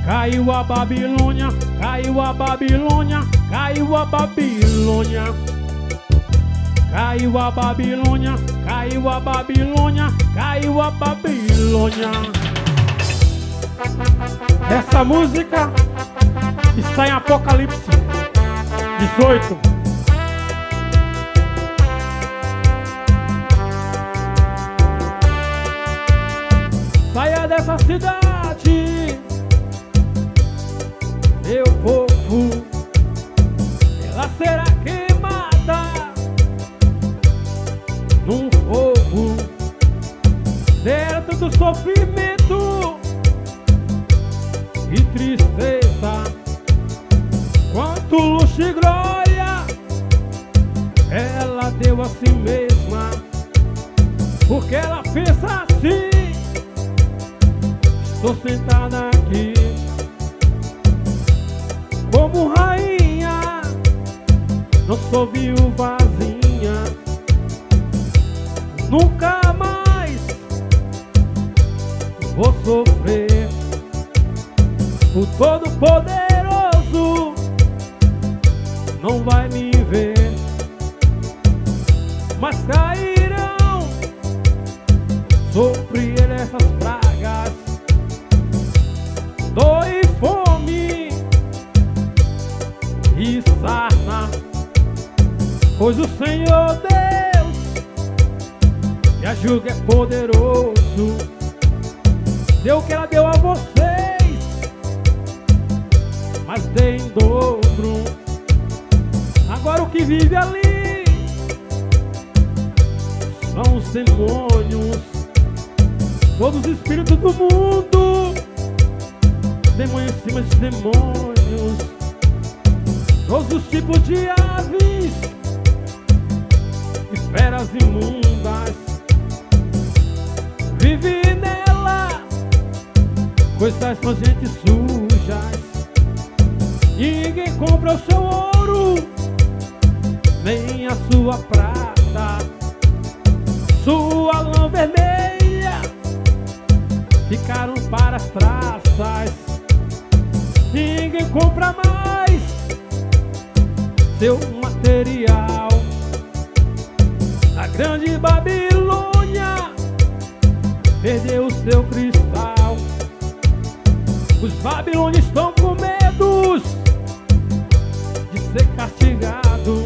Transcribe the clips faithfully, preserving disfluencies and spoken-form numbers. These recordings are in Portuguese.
Caiu a Babilônia, caiu a Babilônia, caiu a Babilônia. Caiu a Babilônia, caiu a Babilônia, caiu a Babilônia. Essa música está em Apocalipse dezoito. Saia dessa cidade, meu povo, ela será queimada num fogo, dentro do sofrimento e tristeza. Quanto luxo e glória ela deu a si mesma, porque ela pensa assim: estou sentada aqui como rainha, não sou viúvazinha, nunca mais vou sofrer. O Todo-Poderoso não vai me ver, mas cairão sobre ele essas pragas, dor e fome e sarna, pois o Senhor Deus que a julga é poderoso. Deu o que ela deu a vocês, mas dei em dobro. Agora o que vive ali são os demônios, todos os espíritos do mundo, demônios em cima de demônios, todos os tipos de aves e feras imundas. Vive nela coisas nojentes e sujas. Ninguém compra o seu ouro, nem a sua prata. Sua lã vermelha ficaram para as traças. Ninguém compra mais seu material. A grande Babilônia perdeu o seu cristal. Os babilônios estão com medo de ser castigado.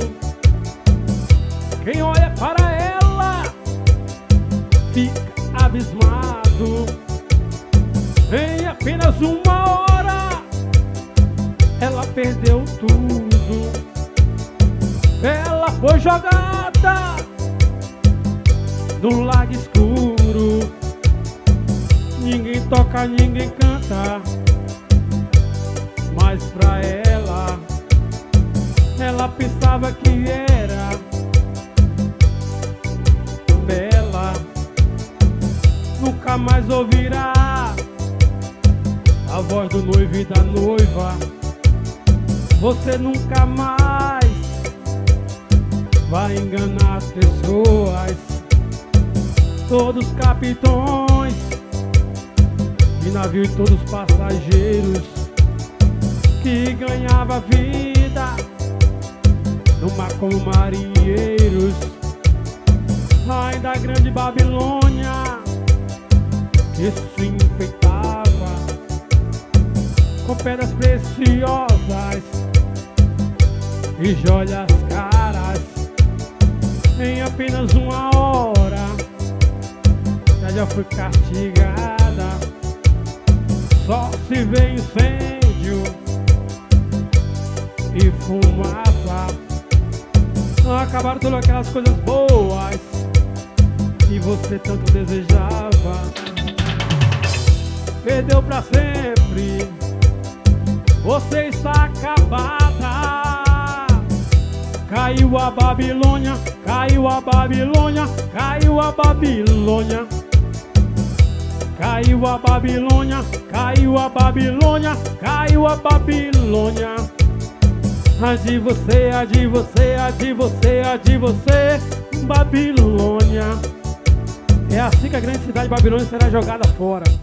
Quem olha para ela fica abismado. Em apenas uma hora ela perdeu tudo. Ela foi jogada no lago escuro. Ninguém toca, ninguém canta, mas pra ela, ela pensava que era bela. Nunca mais ouvirá a voz do noivo e da noiva. Você nunca mais vai enganar as pessoas. Todos os capitões de navio e todos os passageiros que ganhava vida no mar como marinheiros. Ai da grande Babilônia que se enfeitava com pedras preciosas e joias caras. Em apenas uma hora ela já foi castigada. Só se vê incêndio e fumaça. Acabaram todas aquelas coisas boas que você tanto desejava. Perdeu pra sempre, você está acabada. Caiu a Babilônia, caiu a Babilônia, caiu a Babilônia. Caiu a Babilônia, caiu a Babilônia, caiu a Babilônia. A de você, a de você, a de você, a de você, Babilônia. É assim que a grande cidade de Babilônia será jogada fora.